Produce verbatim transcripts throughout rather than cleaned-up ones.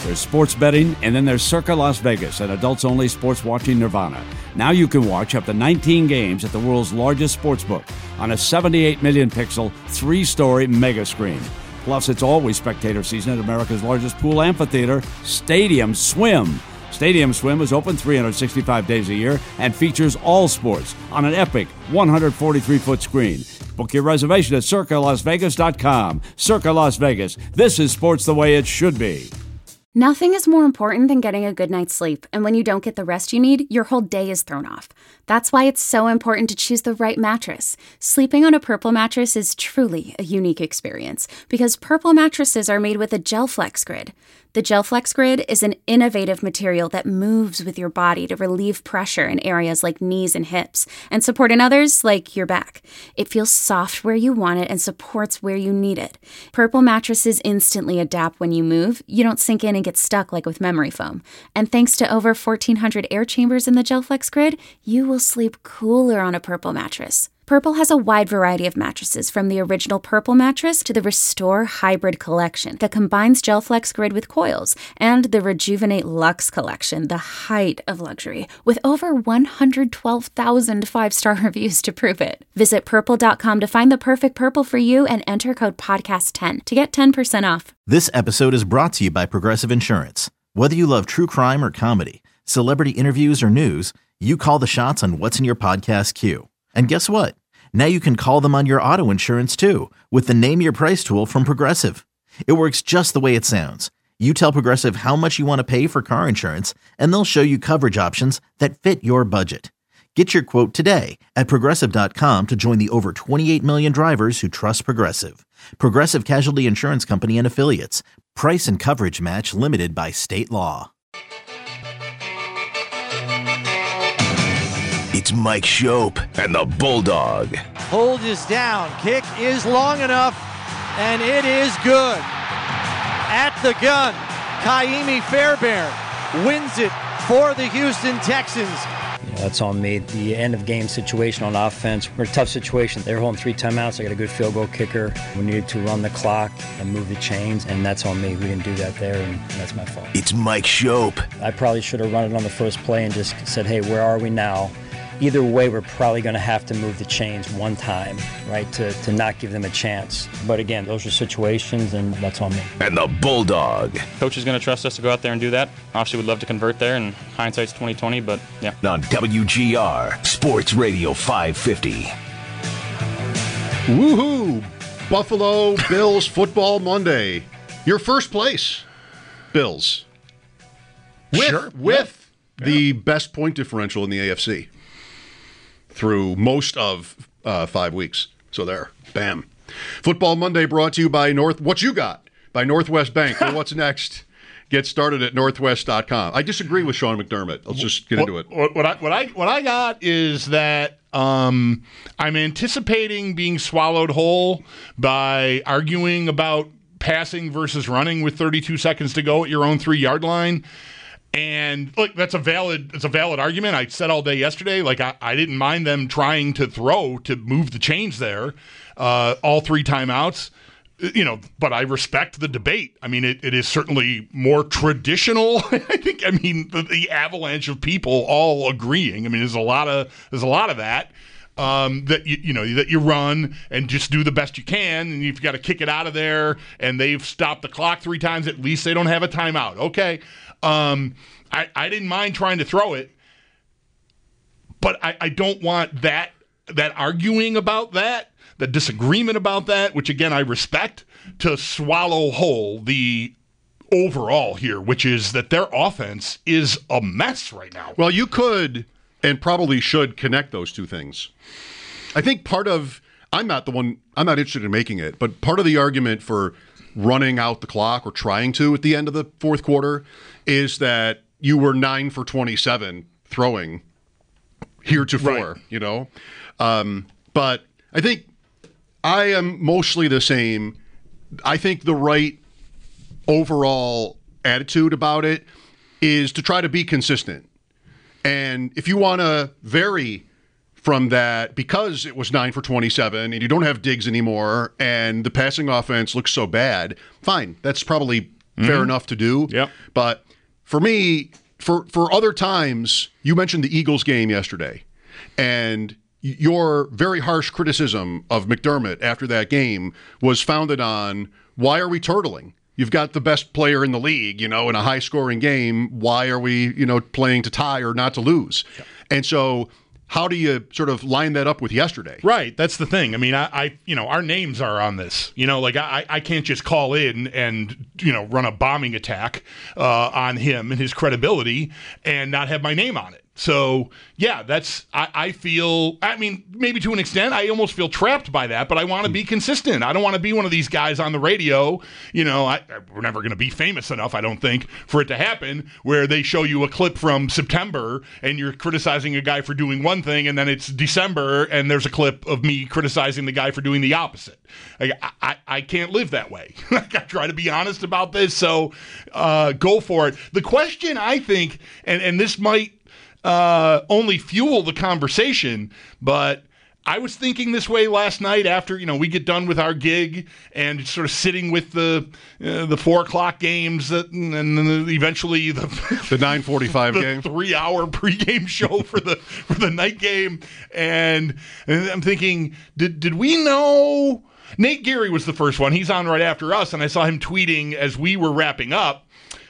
There's sports betting, and then there's Circa Las Vegas, an adults-only sports watching nirvana. Now you can watch up to nineteen games at the world's largest sportsbook on a seventy-eight million pixel, three-story mega screen. Plus, it's always spectator season at America's largest pool amphitheater, Stadium Swim. Stadium Swim is open three hundred sixty-five days a year and features all sports on an epic one hundred forty-three foot screen. Book your reservation at circa las vegas dot com. Circa Las Vegas. This is sports the way it should be. Nothing is more important than getting a good night's sleep, and when you don't get the rest you need, your whole day is thrown off. That's why it's so important to choose the right mattress. Sleeping on a Purple mattress is truly a unique experience, because Purple mattresses are made with a GelFlex Grid. The GelFlex Grid is an innovative material that moves with your body to relieve pressure in areas like knees and hips, and support in others like your back. It feels soft where you want it and supports where you need it. Purple mattresses instantly adapt when you move. You don't sink in and get stuck like with memory foam. And thanks to over fourteen hundred air chambers in the GelFlex Grid, you will sleep cooler on a Purple mattress. Purple has a wide variety of mattresses, from the original Purple mattress to the Restore Hybrid collection that combines GelFlex Grid with coils, and the Rejuvenate Luxe collection, the height of luxury, with over one hundred twelve thousand five-star reviews to prove it. Visit purple dot com to find the perfect Purple for you and enter code podcast ten to get ten percent off. This episode is brought to you by Progressive Insurance. Whether you love true crime or comedy, celebrity interviews or news, you call the shots on what's in your podcast queue. And guess what? Now you can call them on your auto insurance too with the Name Your Price tool from Progressive. It works just the way it sounds. You tell Progressive how much you want to pay for car insurance, and they'll show you coverage options that fit your budget. Get your quote today at progressive dot com to join the over twenty-eight million drivers who trust Progressive. Progressive Casualty Insurance Company and Affiliates. Price and coverage match limited by state law. It's Mike Schopp and the Bulldog. Hold is down. Kick is long enough, and it is good. At the gun, Kaimi Fairbairn wins it for the Houston Texans. Yeah, that's on me. The end of game situation on offense. We're in a tough situation. They were holding three timeouts. I got a good field goal kicker. We needed to run the clock and move the chains, and that's on me. We didn't do that there, and that's my fault. It's Mike Schopp. I probably should have run it on the first play and just said, hey, where are we now? Either way, we're probably going to have to move the chains one time, right, to, to not give them a chance. But again, those are situations, and that's on me. And the Bulldog. Coach is going to trust us to go out there and do that. Obviously, we'd love to convert there, and hindsight's twenty twenty, but yeah. On W G R, Sports Radio five fifty. Woohoo! Buffalo Bills Football Monday. Your first place, Bills. With, sure. with yeah. the yeah. best point differential in the A F C. Through most of uh, five weeks. So there, bam. Football Monday brought to you by North. What you got? By Northwest Bank. Well, what's next? Get started at northwest dot com. I disagree with Sean McDermott. Let's just get what, into it. What, what I what I what I got is that um, I'm anticipating being swallowed whole by arguing about passing versus running with thirty-two seconds to go at your own three-yard line. And look, that's a valid it's a valid argument. I said all day yesterday, like I, I didn't mind them trying to throw to move the chains there, uh, all three timeouts. You know, but I respect the debate. I mean, it, it is certainly more traditional. I think. I mean, the, the avalanche of people all agreeing. I mean, there's a lot of there's a lot of that. Um, that you you know that you run and just do the best you can, and you've got to kick it out of there. And they've stopped the clock three times. At least they don't have a timeout. Okay. Um, I, I didn't mind trying to throw it, but I, I don't want that that arguing about that, the disagreement about that, which again I respect, to swallow whole the overall here, which is that their offense is a mess right now. Well, you could and probably should connect those two things. I think part of I'm not the one I'm not interested in making it, but part of the argument for running out the clock or trying to at the end of the fourth quarter is that you were nine for twenty-seven throwing heretofore, right. you know? Um, but I think I am mostly the same. I think the right overall attitude about it is to try to be consistent. And if you want to vary from that, because it was nine for twenty-seven and you don't have Diggs anymore and the passing offense looks so bad, fine. That's probably mm-hmm. fair enough to do. Yep. But for me, for for other times, you mentioned the Eagles game yesterday, and your very harsh criticism of McDermott after that game was founded on, why are we turtling? You've got the best player in the league, you know, in a high-scoring game. Why are we, you know, playing to tie or not to lose? Yep. And so how do you sort of line that up with yesterday? Right. That's the thing. I mean, I, I you know, our names are on this. You know, like I, I can't just call in and, you know, run a bombing attack uh, on him and his credibility and not have my name on it. So, yeah, that's, I, I feel, I mean, maybe to an extent, I almost feel trapped by that, but I want to be consistent. I don't want to be one of these guys on the radio, you know, I, we're never going to be famous enough, I don't think, for it to happen, where they show you a clip from September and you're criticizing a guy for doing one thing, and then it's December and there's a clip of me criticizing the guy for doing the opposite. Like, I, I, I can't live that way. I try to be honest about this, so uh, go for it. The question, I think, and, and this might Uh, only fuel the conversation, but I was thinking this way last night after, you know, we get done with our gig and sort of sitting with the uh, the four o'clock games that, and then eventually the the nine forty-five game, three hour pregame show for the for the night game, and, and I'm thinking, did did we know? Nate Geary was the first one. He's on right after us, and I saw him tweeting as we were wrapping up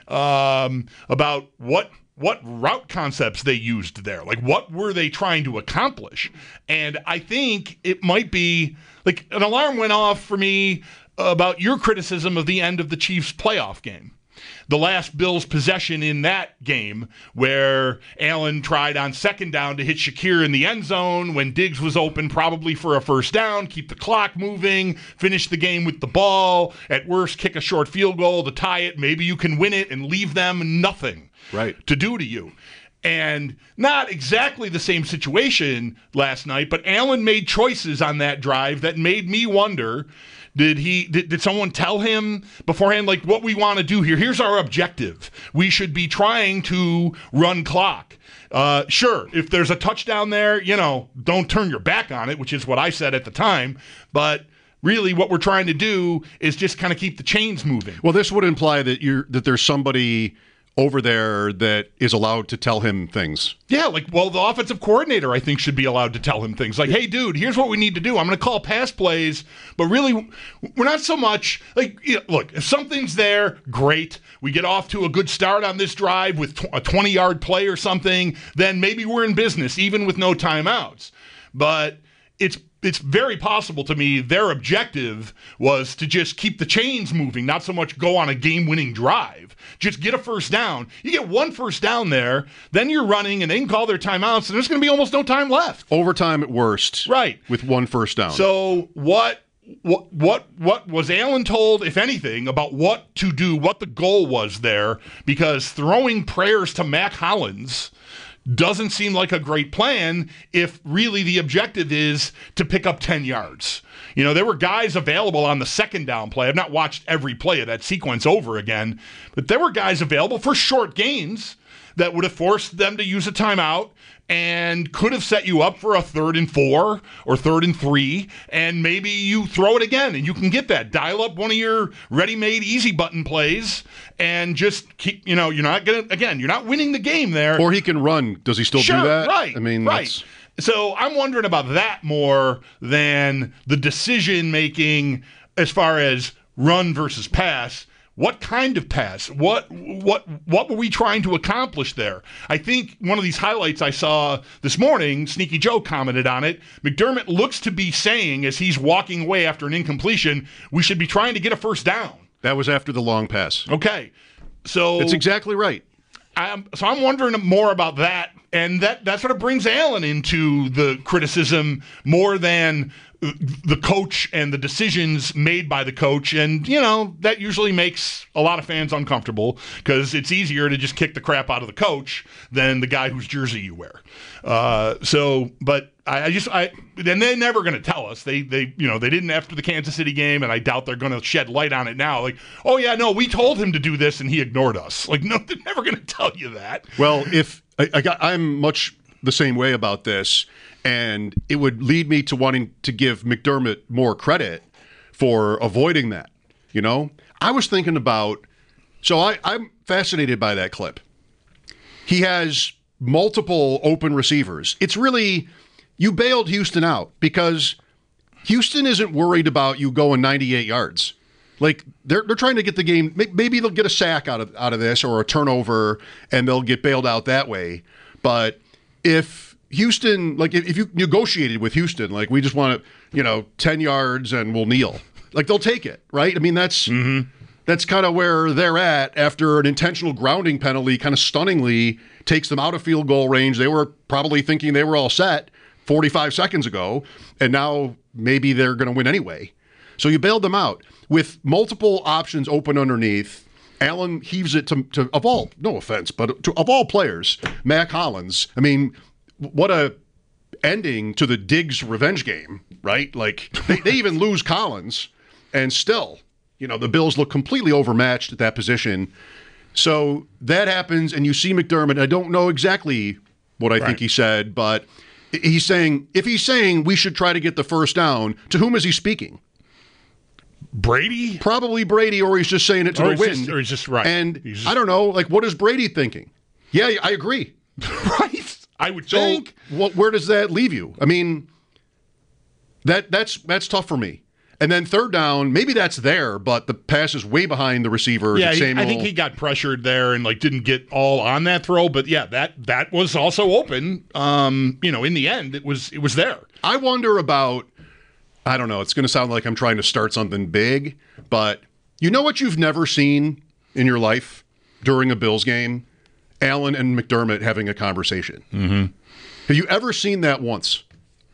um, about what. what route concepts they used there. Like, what were they trying to accomplish? And I think it might be, like, an alarm went off for me about your criticism of the end of the Chiefs playoff game. The last Bills possession in that game, where Allen tried on second down to hit Shakir in the end zone when Diggs was open probably for a first down, keep the clock moving, finish the game with the ball, at worst kick a short field goal to tie it, maybe you can win it and leave them nothing right to do to you. And not exactly the same situation last night, but Allen made choices on that drive that made me wonder, Did he? Did, did someone tell him beforehand, like, what we want to do here? Here's our objective. We should be trying to run clock. Uh, sure, if there's a touchdown there, you know, don't turn your back on it, which is what I said at the time. But really, what we're trying to do is just kind of keep the chains moving. Well, this would imply that you're that there's somebody over there that is allowed to tell him things. Yeah, like, well, the offensive coordinator, I think, should be allowed to tell him things. Like, hey, dude, here's what we need to do. I'm going to call pass plays, but really, we're not so much, like, you know, look, if something's there, great. We get off to a good start on this drive with a twenty-yard play or something, then maybe we're in business, even with no timeouts. But it's It's very possible to me their objective was to just keep the chains moving, not so much go on a game-winning drive. Just get a first down. You get one first down there, then you're running, and they can call their timeouts, and there's going to be almost no time left. Overtime at worst. Right. With one first down. So what what what what was Allen told, if anything, about what to do, what the goal was there? Because throwing prayers to Mac Hollins doesn't seem like a great plan if really the objective is to pick up ten yards. You know, there were guys available on the second down play. I've not watched every play of that sequence over again, but there were guys available for short gains that would have forced them to use a timeout and could have set you up for a third and four or third and three, and maybe you throw it again and you can get that. Dial up one of your ready-made easy button plays and just keep, you know, you're not going to, again, you're not winning the game there. Or he can run. Does he still sure, do that? Right. I mean, right. That's... So I'm wondering about that more than the decision-making as far as run versus pass. What kind of pass? What what what were we trying to accomplish there? I think one of these highlights I saw this morning, Sneaky Joe commented on it, McDermott looks to be saying as he's walking away after an incompletion, we should be trying to get a first down. That was after the long pass. Okay. So that's exactly right. I'm, so I'm wondering more about that, and that, that sort of brings Allen into the criticism more than the coach and the decisions made by the coach. And, you know, that usually makes a lot of fans uncomfortable because it's easier to just kick the crap out of the coach than the guy whose jersey you wear. Uh, so, but I, I just, I, and they're never going to tell us. They, they, you know, they didn't after the Kansas City game, and I doubt they're going to shed light on it now. Like, oh, yeah, no, we told him to do this and he ignored us. Like, no, they're never going to tell you that. Well, if I, I got, I'm much the same way about this. And it would lead me to wanting to give McDermott more credit for avoiding that. You know, I was thinking about So I, I'm fascinated by that clip. He has multiple open receivers. It's really, you bailed Houston out because Houston isn't worried about you going ninety-eight yards. Like, they're they're trying to get the game. Maybe they'll get a sack out of out of this or a turnover, and they'll get bailed out that way. But if Houston, like, if, if you negotiated with Houston, like, we just want to, you know, ten yards and we'll kneel. Like, they'll take it, right? I mean, that's mm-hmm. that's kind of where they're at after an intentional grounding penalty kind of stunningly takes them out of field goal range. They were probably thinking they were all set forty-five seconds ago, and now maybe they're going to win anyway. So you bailed them out. With multiple options open underneath, Allen heaves it to, to of all, no offense, but to, of all players, Mack Hollins. I mean, what a ending to the Diggs revenge game, right? Like, they, they even lose Collins, and still, you know, the Bills look completely overmatched at that position. So that happens, and you see McDermott. I don't know exactly what I right. think he said, but he's saying, if he's saying we should try to get the first down, to whom is he speaking? Brady? Probably Brady, or he's just saying it to or the win. Just, or he's just right. And just, I don't know, like, what is Brady thinking? Yeah, I agree. Right? I would so think. What, where does that leave you? I mean, that that's that's tough for me. And then third down, maybe that's there, but the pass is way behind the receiver. Yeah, he, I think he got pressured there and like didn't get all on that throw. But yeah, that that was also open. Um, you know, in the end, it was it was there. I wonder about. I don't know. It's going to sound like I'm trying to start something big, but you know what you've never seen in your life during a Bills game? Allen and McDermott having a conversation. Mm-hmm. Have you ever seen that once?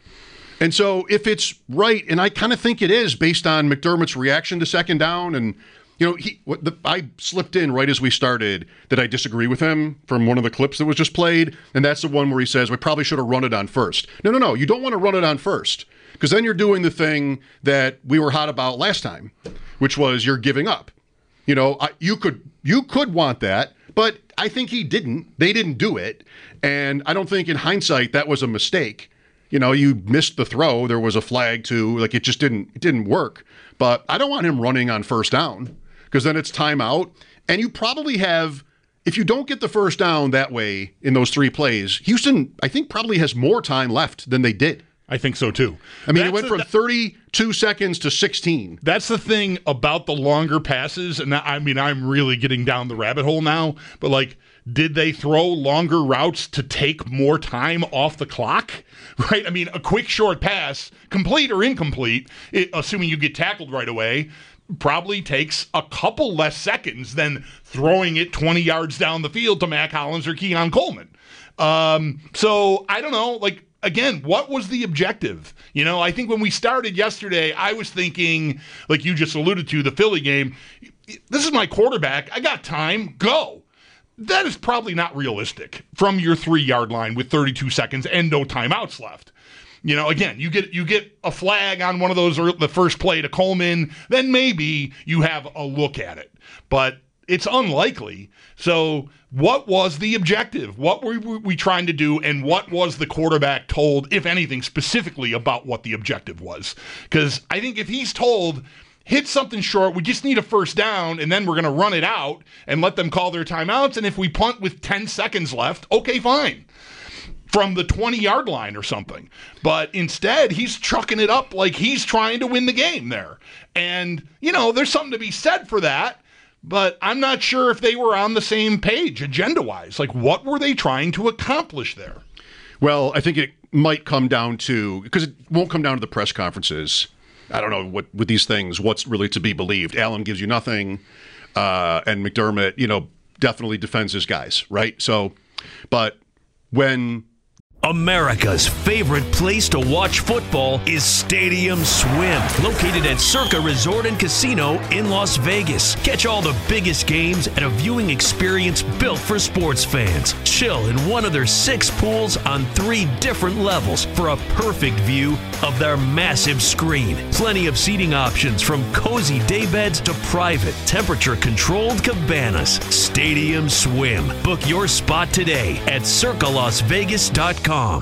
And so if it's right, and I kind of think it is based on McDermott's reaction to second down, and you know, he, what the, I slipped in right as we started that I disagree with him from one of the clips that was just played, and that's the one where he says we probably should have run it on first. No, no, no. You don't want to run it on first. Because then you're doing the thing that we were hot about last time, which was you're giving up. You know, I, you could you could want that, but I think he didn't. They didn't do it, and I don't think in hindsight that was a mistake. You know, you missed the throw. There was a flag too. Like it just didn't it didn't work. But I don't want him running on first down because then it's timeout, and you probably have. If you don't get the first down that way in those three plays, Houston I think probably has more time left than they did. I think so, too. I mean, that's it went a, from thirty-two seconds to sixteen. That's the thing about the longer passes, and I mean, I'm really getting down the rabbit hole now, but, like, did they throw longer routes to take more time off the clock? Right? I mean, a quick, short pass, complete or incomplete, it, assuming you get tackled right away, probably takes a couple less seconds than throwing it twenty yards down the field to Mack Hollins or Keon Coleman. Um, so, I don't know, like, again, what was the objective? You know, I think when we started yesterday, I was thinking, like you just alluded to, the Philly game, this is my quarterback. I got time. Go. That is probably not realistic from your three-yard line with thirty-two seconds and no timeouts left. You know, again, you get you get a flag on one of those, or the first play to Coleman, then maybe you have a look at it. But it's unlikely. So what was the objective? What were we trying to do? And what was the quarterback told, if anything, specifically about what the objective was? Because I think if he's told, hit something short, we just need a first down, and then we're going to run it out and let them call their timeouts. And if we punt with ten seconds left, okay, fine. From the twenty-yard line or something. But instead, he's chucking it up like he's trying to win the game there. And, you know, there's something to be said for that. But I'm not sure if they were on the same page agenda-wise. Like, what were they trying to accomplish there? Well, I think it might come down to, because it won't come down to the press conferences. I don't know what with these things, what's really to be believed. Allen gives you nothing, uh, and McDermott, you know, definitely defends his guys, right? So, but when... America's favorite place to watch football is Stadium Swim, located at Circa Resort and Casino in Las Vegas. Catch all the biggest games at a viewing experience built for sports fans. Chill in one of their six pools on three different levels for a perfect view of their massive screen. Plenty of seating options from cozy daybeds to private, temperature-controlled cabanas. Stadium Swim. Book your spot today at circa las vegas dot com.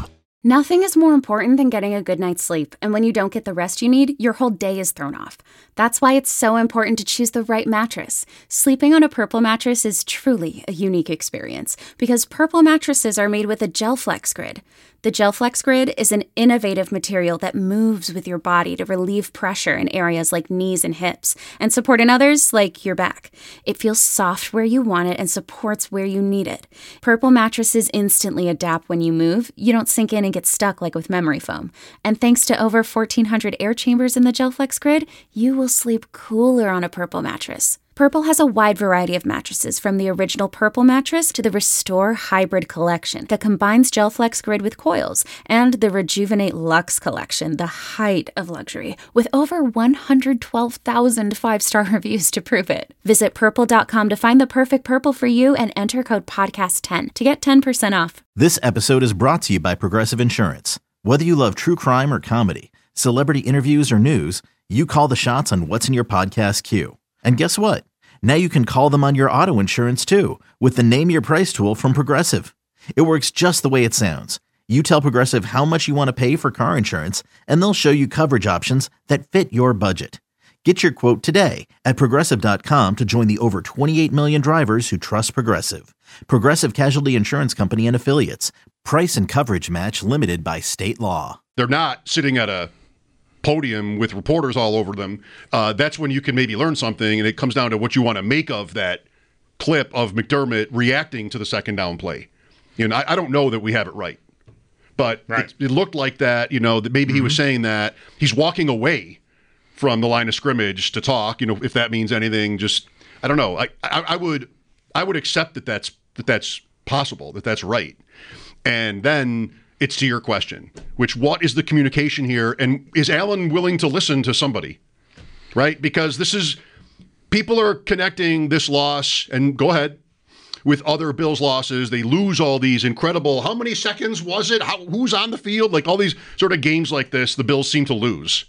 Nothing is more important than getting a good night's sleep, and when you don't get the rest you need, your whole day is thrown off. That's why it's so important to choose the right mattress. Sleeping on a Purple mattress is truly a unique experience, because Purple mattresses are made with a GelFlex Grid. The GelFlex Grid is an innovative material that moves with your body to relieve pressure in areas like knees and hips, and support in others like your back. It feels soft where you want it and supports where you need it. Purple mattresses instantly adapt when you move. You don't sink in and get stuck like with memory foam. And thanks to over fourteen hundred air chambers in the GelFlex Grid, you will sleep cooler on a Purple mattress. Purple has a wide variety of mattresses, from the original Purple mattress to the Restore Hybrid collection that combines GelFlex Grid with coils, and the Rejuvenate Luxe collection, the height of luxury, with over one hundred twelve thousand five-star reviews to prove it. Visit purple dot com to find the perfect Purple for you and enter code podcast ten to get ten percent off. This episode is brought to you by Progressive Insurance. Whether you love true crime or comedy, celebrity interviews or news, you call the shots on what's in your podcast queue. And guess what? Now you can call them on your auto insurance too with the Name Your Price tool from Progressive. It works just the way it sounds. You tell Progressive how much you want to pay for car insurance, and they'll show you coverage options that fit your budget. Get your quote today at progressive dot com to join the over twenty-eight million drivers who trust Progressive. Progressive Casualty Insurance Company and Affiliates. Price and coverage match limited by state law. They're not sitting at a podium with reporters all over them. Uh, that's when you can maybe learn something, and it comes down to what you want to make of that clip of McDermott reacting to the second down play. You know, I, I don't know that we have it right, but right. It, it looked like that, you know, that maybe mm-hmm. he was saying that he's walking away from the line of scrimmage to talk, you know, if that means anything. Just, I don't know. I, I, I would I would accept that that's, that that's possible, that that's right. And then it's to your question, which what is the communication here? And is Allen willing to listen to somebody, right? Because this is, people are connecting this loss, and go ahead, with other Bills losses. They lose all these incredible, how many seconds was it? How, who's on the field? Like all these sort of games like this, the Bills seem to lose.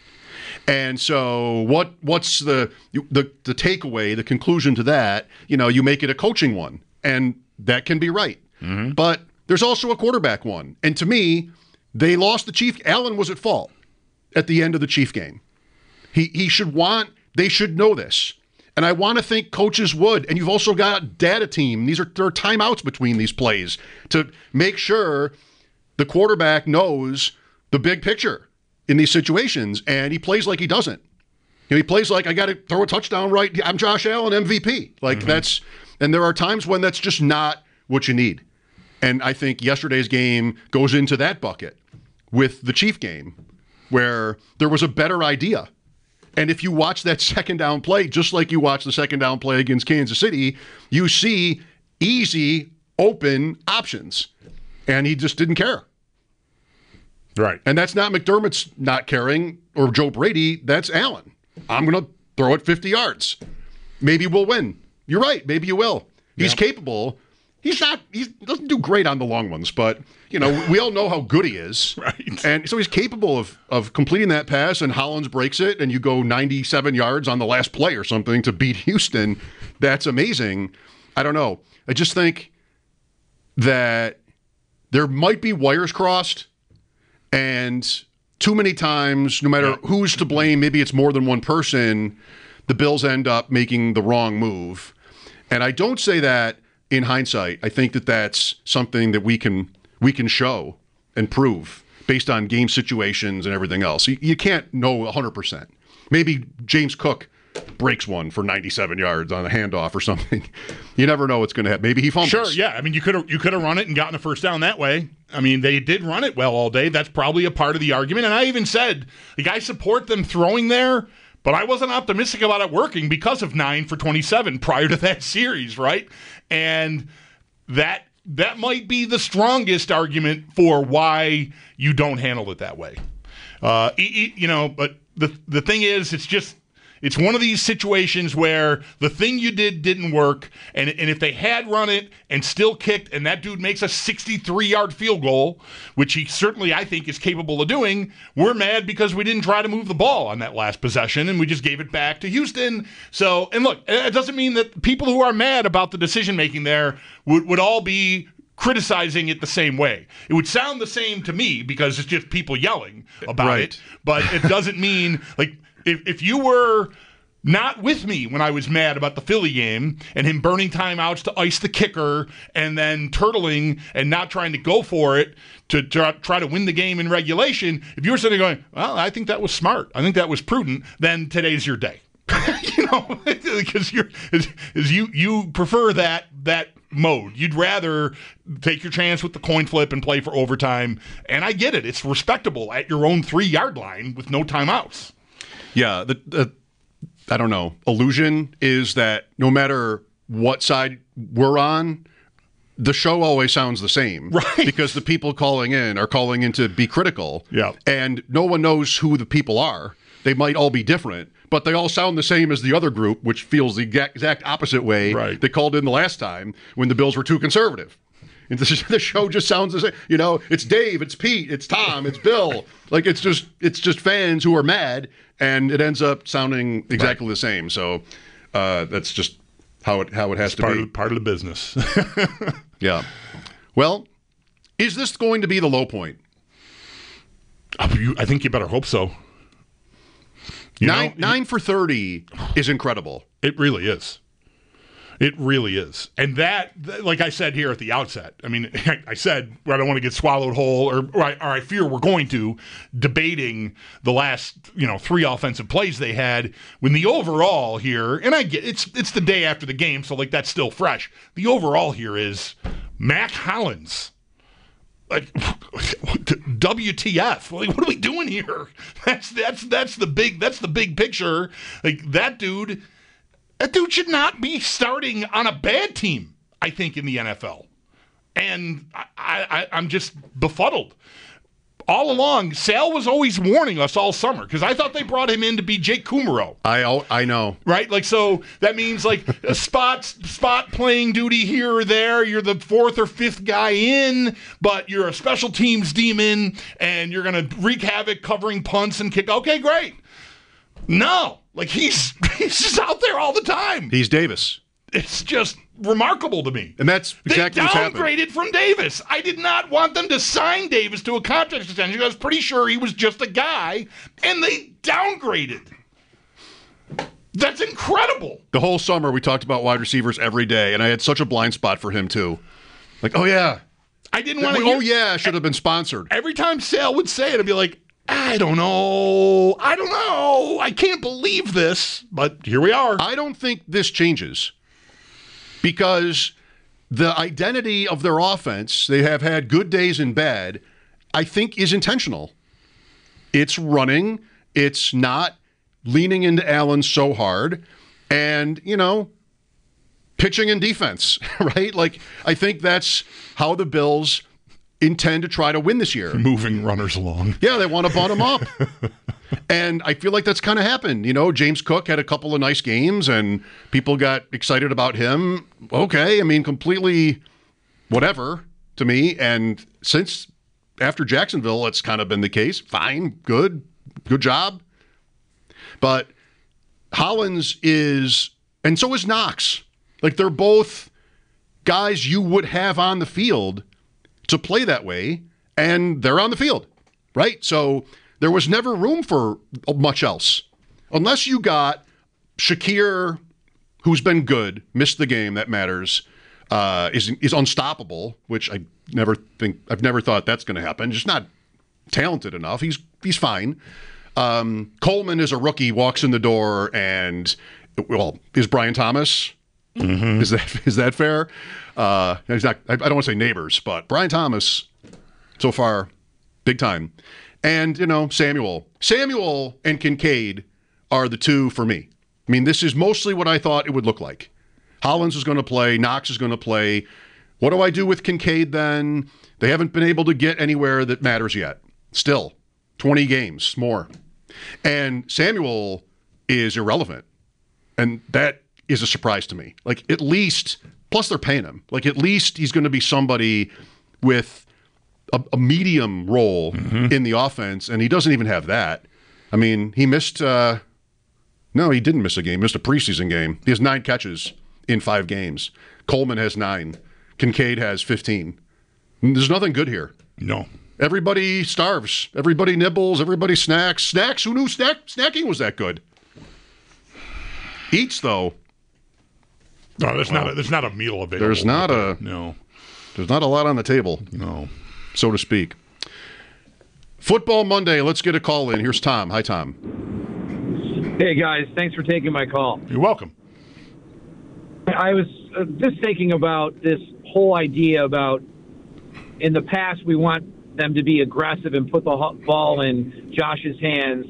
And so what? what's the, the, the takeaway, the conclusion to that? You know, you make it a coaching one, and that can be right. Mm-hmm. But there's also a quarterback one. And to me, they lost the Chief. Allen was at fault at the end of the Chief game. He he should want, they should know this. And I want to think coaches would. And you've also got data team. These are, there are timeouts between these plays to make sure the quarterback knows the big picture in these situations. And he plays like he doesn't. You know, he plays like, I got to throw a touchdown right. I'm Josh Allen, M V P. Like mm-hmm. that's, and there are times when that's just not what you need. And I think yesterday's game goes into that bucket with the Chief game, where there was a better idea. And if you watch that second down play, just like you watch the second down play against Kansas City, you see easy, open options. And he just didn't care. Right. And that's not McDermott's not caring or Joe Brady. That's Allen. I'm going to throw it fifty yards. Maybe we'll win. You're right. Maybe you will. He's yeah. capable. He's not, he doesn't do great on the long ones, but, you know, we all know how good he is. Right. And so he's capable of of completing that pass, and Hollins breaks it, and you go ninety-seven yards on the last play or something to beat Houston. That's amazing. I don't know. I just think that there might be wires crossed, and too many times, no matter yeah. who's to blame, maybe it's more than one person, the Bills end up making the wrong move. And I don't say that in hindsight. I think that that's something that we can we can show and prove based on game situations and everything else. You, you can't know one hundred percent. Maybe James Cook breaks one for ninety-seven yards on a handoff or something. You never know what's going to happen. Maybe he fumbles. Sure, yeah. I mean, you could have you could have run it and gotten a first down that way. I mean, they did run it well all day. That's probably a part of the argument. And I even said, like, I support them throwing there, but I wasn't optimistic about it working because of nine for twenty-seven prior to that series, right? And that that might be the strongest argument for why you don't handle it that way. Uh, you know, but the the thing is, it's just, it's one of these situations where the thing you did didn't work, and, and if they had run it and still kicked, and that dude makes a sixty-three-yard field goal, which he certainly, I think, is capable of doing, we're mad because we didn't try to move the ball on that last possession, and we just gave it back to Houston. So, and look, it doesn't mean that people who are mad about the decision-making there would, would all be criticizing it the same way. It would sound the same to me because it's just people yelling about Right. it, but it doesn't mean, like, if, if you were not with me when I was mad about the Philly game and him burning timeouts to ice the kicker and then turtling and not trying to go for it to try, try to win the game in regulation, if you were sitting there going, well, I think that was smart, I think that was prudent, then today's your day. You know, because you're is, is you you prefer that that mode. You'd rather take your chance with the coin flip and play for overtime. And I get it; it's respectable at your own three yard line with no timeouts. Yeah, the, the I don't know. Illusion is that no matter what side we're on, the show always sounds the same, right? Because the people calling in are calling in to be critical, yeah, and no one knows who the people are. They might all be different, but they all sound the same as the other group, which feels the exact opposite way right. they called in the last time when the Bills were too conservative. And the show just sounds the same. You know, it's Dave, it's Pete, it's Tom, it's Bill. Like it's just it's just fans who are mad, and it ends up sounding exactly right. the same. So uh, that's just how it how it has it's to part be. Of, part of the business. Yeah. Well, is this going to be the low point? I think you better hope so. You nine know, nine for thirty is incredible. It really is. It really is. And that, like I said here at the outset, I mean, I said I don't want to get swallowed whole, or, or, I, or I fear we're going to, debating the last, you know, three offensive plays they had, when the overall here, and I get it's it's the day after the game, so like that's still fresh. The overall here is Mack Hollins. Like, W T F? Like, what are we doing here? That's that's that's the big that's the big picture. Like that dude, that dude should not be starting on a bad team, I think, in the N F L. And I, I I'm just befuddled. All along, Sal was always warning us all summer because I thought they brought him in to be Jake Kumerow. I I know, right? Like, so that means like a spot spot playing duty here or there. You're the fourth or fifth guy in, but you're a special teams demon, and you're gonna wreak havoc covering punts and kick. Okay, great. No, like he's he's just out there all the time. He's Davis. It's just remarkable to me. And that's exactly what's happened. They downgraded from Davis. I did not want them to sign Davis to a contract extension. I was pretty sure he was just a guy, and they downgraded. That's incredible. The whole summer we talked about wide receivers every day, and I had such a blind spot for him too. Like, oh yeah. I didn't want to Oh yeah, should have been sponsored. Every time Sal would say it, I'd be like, I don't know. I don't know. I can't believe this, but here we are. I don't think this changes. Because the identity of their offense, they have had good days and bad, I think is intentional. It's running. It's not leaning into Allen so hard. And, you know, pitching and defense, right? Like, I think that's how the Bills intend to try to win this year. Moving runners along. Yeah, they want to bunt them up. And I feel like that's kind of happened. You know, James Cook had a couple of nice games and people got excited about him. Okay, I mean, completely whatever to me. And since after Jacksonville, it's kind of been the case. Fine, good, good job. But Hollins is, and so is Knox. Like, they're both guys you would have on the field to play that way, and they're on the field, right? So there was never room for much else. Unless you got Shakir, who's been good, missed the game, that matters, uh, is is unstoppable, which I never think, I've never thought that's going to happen. Just not talented enough. He's he's fine. Um, Coleman is a rookie, walks in the door, and, well, is Brian Thomas? Mm-hmm. Is that is that fair? Uh, he's not, I don't want to say neighbors, but Brian Thomas, so far, big time. And, you know, Samuel. Samuel and Kincaid are the two for me. I mean, this is mostly what I thought it would look like. Hollins is going to play. Knox is going to play. What do I do with Kincaid then? They haven't been able to get anywhere that matters yet. Still, twenty games more. And Samuel is irrelevant. And that is a surprise to me. Like, at least, plus they're paying him. Like, at least he's going to be somebody with a, a medium role mm-hmm. in the offense, and he doesn't even have that. I mean, he missed, uh, no, he didn't miss a game. He missed a preseason game. He has nine catches in five games. Coleman has nine. Kincaid has fifteen. There's nothing good here. No. Everybody starves. Everybody nibbles. Everybody snacks. Snacks? Who knew snack snacking was that good? Eats, though. No, there's well, not. A, there's not a meal available. There's not a no. There's not a lot on the table. No, so to speak. Football Monday. Let's get a call in. Here's Tom. Hi, Tom. Hey guys, thanks for taking my call. You're welcome. I was uh, just thinking about this whole idea about in the past we want them to be aggressive and put the ball in Josh's hands,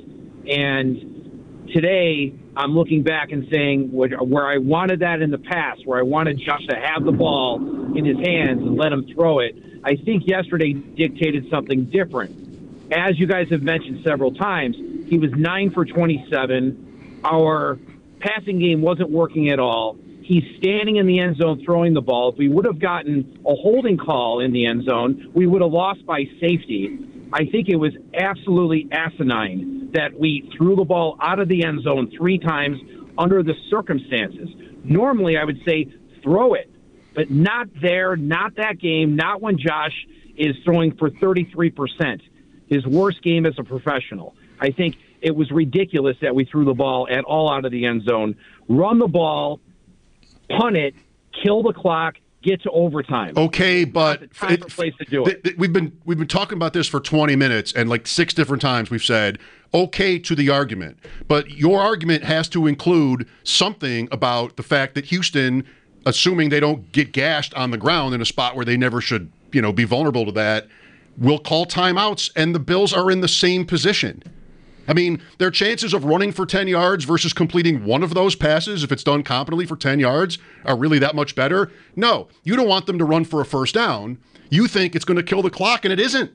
and today I'm looking back and saying where I wanted that in the past, where I wanted Josh to have the ball in his hands and let him throw it, I think yesterday dictated something different. As you guys have mentioned several times, he was nine for twenty-seven. Our passing game wasn't working at all. He's standing in the end zone throwing the ball. If we would have gotten a holding call in the end zone, we would have lost by safety. I think it was absolutely asinine that we threw the ball out of the end zone three times under the circumstances. Normally, I would say throw it, but not there, not that game, not when Josh is throwing for thirty-three percent, his worst game as a professional. I think it was ridiculous that we threw the ball at all out of the end zone. Run the ball, punt it, kill the clock, get to overtime. Okay, but the time or place to do it. Th- th- we've been we've been talking about this for twenty minutes, and like six different times we've said okay to the argument. But your argument has to include something about the fact that Houston, assuming they don't get gashed on the ground in a spot where they never should, you know, be vulnerable to that, will call timeouts, and the Bills are in the same position. I mean, their chances of running for ten yards versus completing one of those passes, if it's done competently for ten yards, are really that much better? No, you don't want them to run for a first down. You think it's going to kill the clock, and it isn't.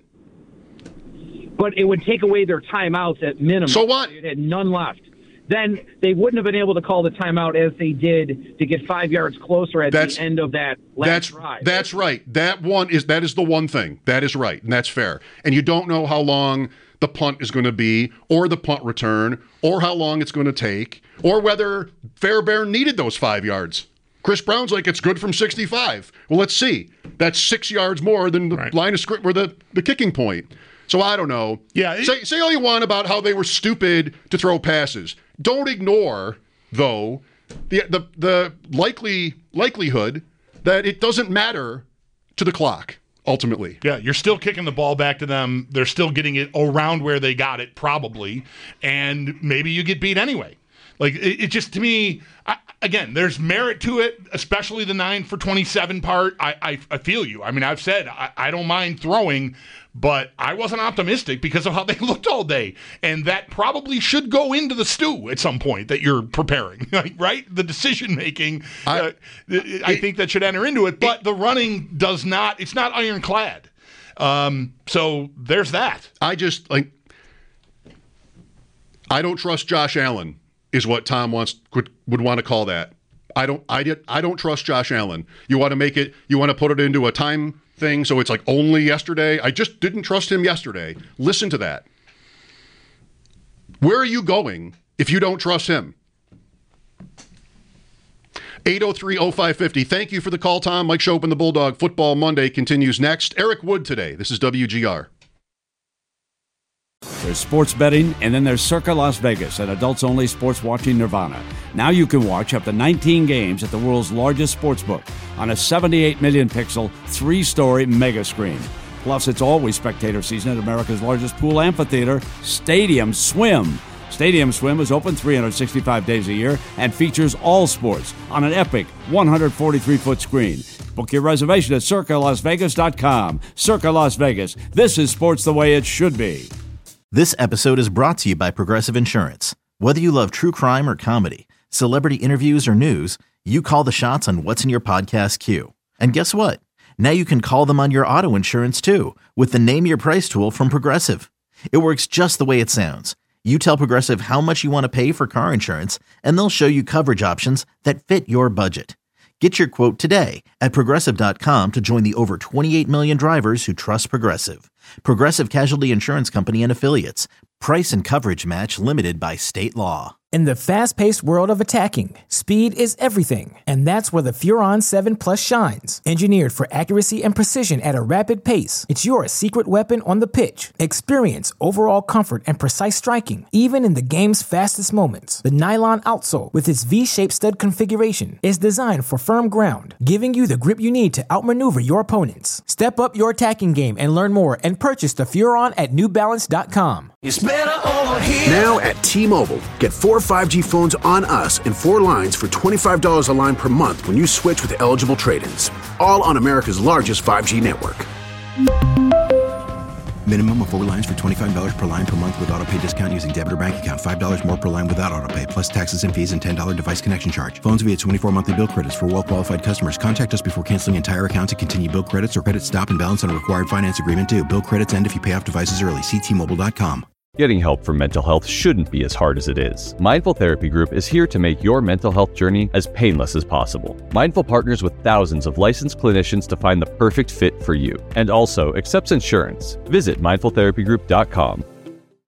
But it would take away their timeouts at minimum. So what? They had none left. Then they wouldn't have been able to call the timeout as they did to get five yards closer at that's, the end of that last that's, drive. That's right. That one is that is the one thing. That is right, and that's fair. And you don't know how long the punt is going to be, or the punt return, or how long it's going to take, or whether Fairbairn needed those five yards. Chris Brown's like, it's good from sixty-five. Well, let's see. That's six yards more than the right. line of script or the, the kicking point. So I don't know. Yeah. It, say, say all you want about how they were stupid to throw passes. Don't ignore, though, the the the likely likelihood that it doesn't matter to the clock. Ultimately. Yeah, you're still kicking the ball back to them. They're still getting it around where they got it, probably. And maybe you get beat anyway. Like, it, it just, to me, I, again, there's merit to it, especially the nine for twenty-seven part. I, I, I feel you. I mean, I've said I, I don't mind throwing, but I wasn't optimistic because of how they looked all day. And that probably should go into the stew at some point that you're preparing, right? The decision-making, I, uh, I think that should enter into it. But it, the running does not, it's not ironclad. Um, so there's that. I just, like, I don't trust Josh Allen is what Tom wants would, would want to call that. I don't I did I don't trust Josh Allen. You want to make it, you want to put it into a time thing, so it's like only yesterday. I just didn't trust him yesterday. Listen to that. Where are you going if you don't trust him? eight oh three oh five five oh. Thank you for the call, Tom. Mike Schopp and the Bulldog. Football Monday continues next. Eric Wood today. This is W G R. There's sports betting, and then there's Circa Las Vegas, an adults-only sports watching nirvana. Now you can watch up to nineteen games at the world's largest sportsbook on a seventy-eight million pixel, three-story mega screen. Plus, it's always spectator season at America's largest pool amphitheater, Stadium Swim. Stadium Swim is open three hundred sixty-five days a year and features all sports on an epic one hundred forty-three foot screen. Book your reservation at circa las vegas dot com. Circa Las Vegas. This is sports the way it should be. This episode is brought to you by Progressive Insurance. Whether you love true crime or comedy, celebrity interviews or news, you call the shots on what's in your podcast queue. And guess what? Now you can call them on your auto insurance too with the Name Your Price tool from Progressive. It works just the way it sounds. You tell Progressive how much you want to pay for car insurance, and they'll show you coverage options that fit your budget. Get your quote today at progressive dot com to join the over twenty-eight million drivers who trust Progressive. Progressive Casualty Insurance Company and Affiliates. Price and coverage match limited by state law. In the fast-paced world of attacking, speed is everything, and that's where the Furon seven Plus shines. Engineered for accuracy and precision at a rapid pace, it's your secret weapon on the pitch. Experience overall comfort and precise striking, even in the game's fastest moments. The nylon outsole, with its V-shaped stud configuration, is designed for firm ground, giving you the grip you need to outmaneuver your opponents. Step up your attacking game and learn more and purchase the Furon at new balance dot com. It's better over here. Now at T-Mobile, get four five G phones on us and four lines for twenty-five dollars a line per month when you switch with eligible trade-ins. All on America's largest five G network. Minimum of four lines for twenty-five dollars per line per month with autopay discount using debit or bank account. five dollars more per line without autopay, plus taxes and fees and ten dollars device connection charge. Phones via twenty-four monthly bill credits for well-qualified customers. Contact us before canceling entire account to continue bill credits or credit stop and balance on a required finance agreement due. Bill credits end if you pay off devices early. See T Mobile dot com. Getting help for mental health shouldn't be as hard as it is. Mindful Therapy Group is here to make your mental health journey as painless as possible. Mindful partners with thousands of licensed clinicians to find the perfect fit for you, and also accepts insurance. Visit mindful therapy group dot com